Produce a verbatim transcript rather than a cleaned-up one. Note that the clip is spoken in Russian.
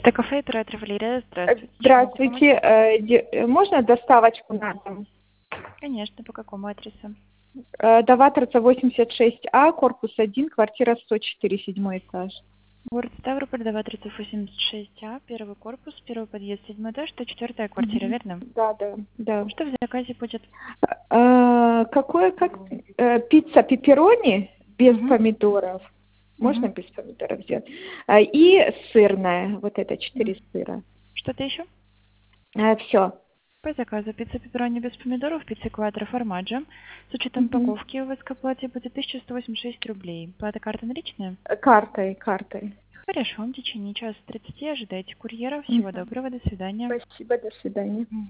Это кафе «Туретт Валерия». Э, Здравствуйте. Чем могу помочь? Здравствуйте. Э, де- э, Можно доставочку на дом? Конечно. По какому адресу? Э, Даваторца восемьдесят шесть А, корпус один, квартира сто четыре, седьмой этаж. Город Ставрополь, Дова тридцать восемьдесят шесть А, первый корпус, первый подъезд, седьмой этаж, сто четвёртая квартира, Мгм. верно? Да, да, да. Что в заказе будет? Э, Какое, как, э, пицца пепперони без Угу. помидоров. Можно Угу. без помидоров сделать? Э, И сырная, вот это четыре сыра. Что-то еще? Все. По заказу пицца пепперони без помидоров, пицца квадро формаджо. С учетом упаковки у вас к оплате будет тысяча сто восемьдесят шесть рублей. Плата карта наличная? Картой, картой. Хорошо, в течение часа тридцати ожидайте курьера. Всего Мгм. доброго, до свидания. Спасибо, до свидания.